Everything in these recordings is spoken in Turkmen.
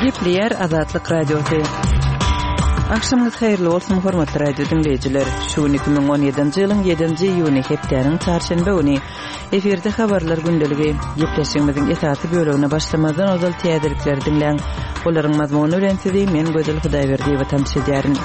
Gepleyer Azatlyk Radiosu. Akşamınız hayırlı olsun hormatly radio dinleyijiler. Şu 2017-nji ýylyň 7-nji iýuny hepdeniň çarşamba güni eferde habarlar gündəligi gepleşigimiziň esasy bölügine başlamadan ozal täzelikler dinleň. Olaryň mazmuny öğrenmeli men Gözel Hudaýberdi we tamşedýärin.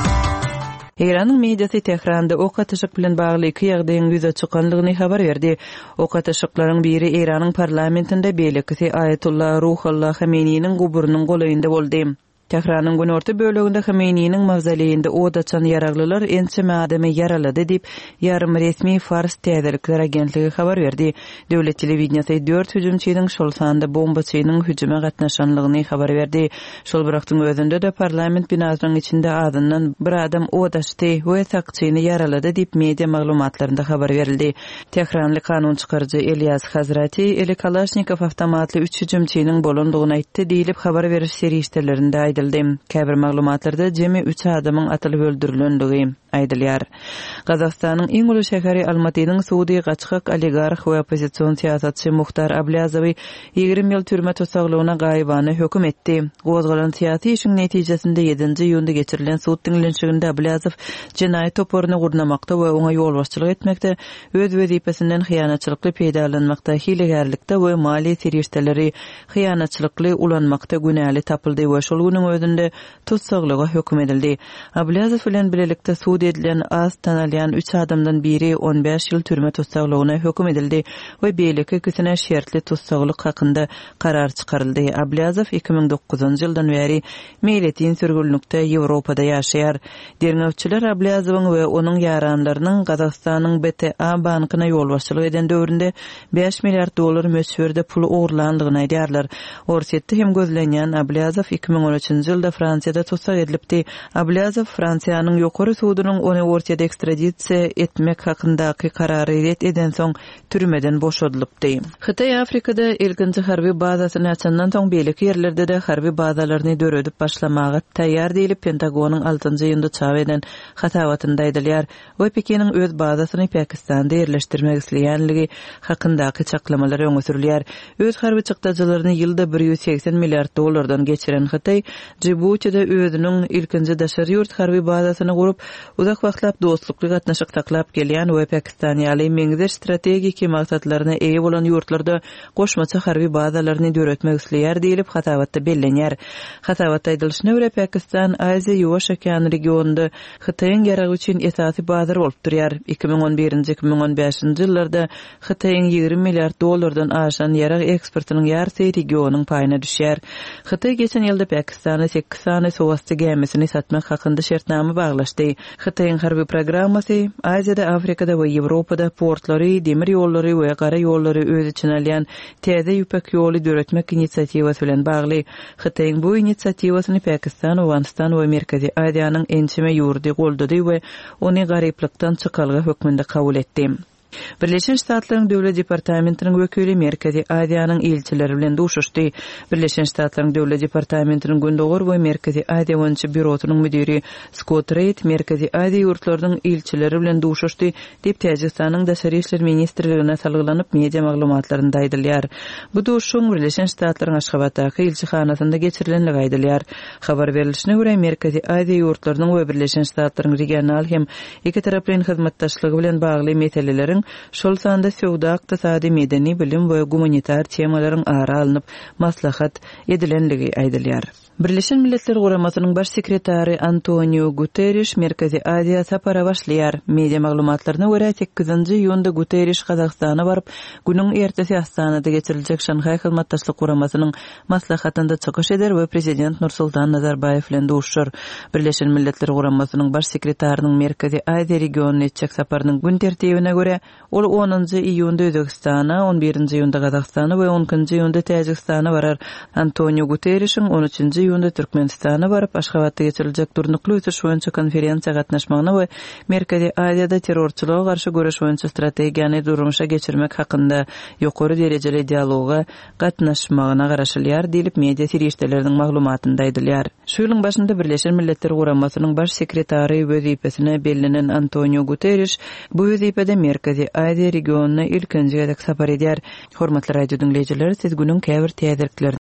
Iranyň mediasy Tehranda ok atyşyk bilen bagly iki ýagdaýyň ýüze çykanlygyny habar berdi. Ok atyşyklaryň biri Iranyň parlamentinde beýlekisi Ayatullah Ruhollah Hameniýiniň guburynyň golaýynda boldy. Tehranyň günorta bölегinde Hameniýiniň mavzoleyinde oda çan yaraglylar ençeme adamy yaralady diýip ýarym resmi Fars täzelikler agentligi habar berdi. Döwlet telewizionyny 4 hüjümçiň şol sanda bombaçynyň hüjüme gatnaşanlygyny habar berdi. Şol bıraktyň özünde de parlament binasynyň içinde adından bir adam odaşdy we sakçyny yaralady diýip media maglumatlarynda habar berildi. Tehranly kanun çykarjy Elias Hazrati Eli Kalashnikov awtomatly 3 hüjümçiň bolandygyny aýtdy diýilip habar beriş serişdelerinde Käbir maglumatlarda jemi 3 adamyň atylyp öldürilendigi aýdylýar. Gazakstanyň iň uly şäheri Almatynyň suudi gaçkyk oligarh we opozisiýon siýasatçy Muhtar Ablazowy 20 ýyl türme tutsaklygyna gaýybany hökm etdi. Gozgalan siýasy işiň netijesinde 7-nji ýylda geçirilen suud dinlenşiginde Ablazow jenaýat toporuny gurnamakda we oňa ýolbaşçylyk etmekde, öz wezipesinden hyýanatçylykly peýdalanmakda, hilegerlikde we mali serişdeleri hyýanatçylykly ulanmakda günäli tapyldy we şol günüň özünde tutsaklyga hökm edildi. Ablazow bilen bilelikde suud edilen az tanalyan 3 adamdan biri 15 ýyl türme tutsaklygyna hökm edildi we beýleki küsüne şertli tutsaklyk hakynda karar çykaryldy. Ablazow 2009-njy ýyldan beri meýletin sürgünlükde Ýewropada ýaşaýar. Derňewçiler Ablazowyň we onuň ýaranlarynyň Gazakstanyň BTA bankyna ýolbaşçylyk eden döwründe 5 milliard dolar möçberde pul ogurlandygyny aýdýarlar. Orsetde hem gözlenýän Ablazow 2013-njy ýylda Fransiýada tutsak edilipdi. Ablazow Fransiýanyň ýokary suudynyň ony Orsetde ekstradisiýa etmek hakyndaky karary ret eden soň türmeden boşadylypdy. Hytaý Afrikada ilkinji harby bazasyny açandan soň beýleki ýerlerde de harby bazalaryny döredip başlamagy taýýar diýilip Pentagonyň 6-njy ýylda çap eden hatawatynda aýdylýar. We Pekiniň öz bazasyny Pakistanda ýerleşdirmek isleýänligi hakyndaky çaklamalar öňe sürilýär. Öz harby çykdajylaryny ýylda 180 milliard dolardan geçiren Hytaý Djibouty'de özüniň ilkinji daşary ýurt harby bazasyny gurup, uzak wagtlap dostlukly gatnaşyk taklap gelýän we Pakistan ýaly meňzeş strategik maksatlaryna eýe bolan ýurtlarda goşmaça harby bazalaryny döretmek isleýär diýilip hatawatda bellenýär. Hatawatda aýdylyşyna görä Pakistan Aziýa Ýuwaş okeany regionunda Hytaýyň ýaragy üçin esasy bazar bolup durýar. 2011-2015-nji ýyllarda Hytaýyň 20 milliard dolardan aşan ýarag eksportynyň ýarty regionyň paýyna düşýär. Hytaý geçen ýylda Pakistana 8 sany sowasty gemisini satmak hakynda şertnama baglaşdy. Hytaýyň harby programmasy Aziýada, Afrikada we Ýewropada portlary, demir ýollary we gara ýollary öz içine alýan täze ýüpek ýoly döretmek inisiatiwasy bilen bagly. Hytaýyň bu inisiatiwasyny Pakistan, Awganistan we Merkezi Aziýanyň ençeme ýurdy goldady we ony garyplykdan çykalga hökmünde kabul etdi. Birleşen Ştatlaryň Döwlet Departamentiniň wekili Merkezi Aziýanyň elçileri bilen duşuşdy. Birleşen Ştatlaryň Döwlet Departamentiniň Gündogor we Merkezi Aziýa boýunça bürosynyň müdiri Scott Reid Merkezi Aziýa ýurtlarynyň elçileri bilen duşuşdy diýip Täjikistanyň Daşary işler ministrligine salgylanyp media maglumatlarynda aýdylýar. Bu duşuň Birleşen Ştatlaryň Aşgabatdaky elçihanasynda geçirilenligi aýdylýar. Habar berilişine görä Merkezi Aziýa ýurtlarynyň we Birleşen Ştatlaryň regional hem iki taraplyň hyzmatdaşlygy bilen bagly meselelerin şol sanda sowda, ykdysady, medeni bilim we gumanitar temalaryň ara alınıp maslahat edilenligi aýdylýar. Birleşen Milletler Guramasynyň baş sekretary Antonio Guterres Merkezi Aziýa sapara başlaýar. Media maglumatlaryna görä 8-nji ýylda Guterres Gazakstana baryp, günüň ertesi Astanada geçiriljek Şanhay hyzmatdaşlyk Guramasynyň maslahatynda çykyş eder we Prezident Nursultan Nazarbayew bilen duşur. Birleşen Milletler Guramasynyň baş sekretarynyň Merkezi Aziýa regionuna etjek saparynyň gün tertibine görä ol 10-njy iýunda Özbekistana, 11-nji ýylda Gazakstana we 10-njy ýylda Täjikistana barar. Antonio Guterresiň 13-nji ýylda Türkmenistana baryp Aşgabatda geçiriljek durnukly ötüş boýunça konferensiýa gatnaşmagyna we Merkezi Aziýada terrorçylyga garşy göreş boýunça strategiýany durmuşa geçirmek hakynda ýokary derejeli dialoga gatnaşmagyna garaşylýar diýilip media serişdeleriniň maglumatynda aýdylýar. Şu ýylyň başynda Birleşen Milletler Guramasynyň baş sekretary wezipesine bellenen Antonio Guterres bu wezipede Merkezi Aziýa regionuna ilkinji gedek sapar edýär. Hormatly radio dinleýijiler, siz günüň käbir täzeliklerini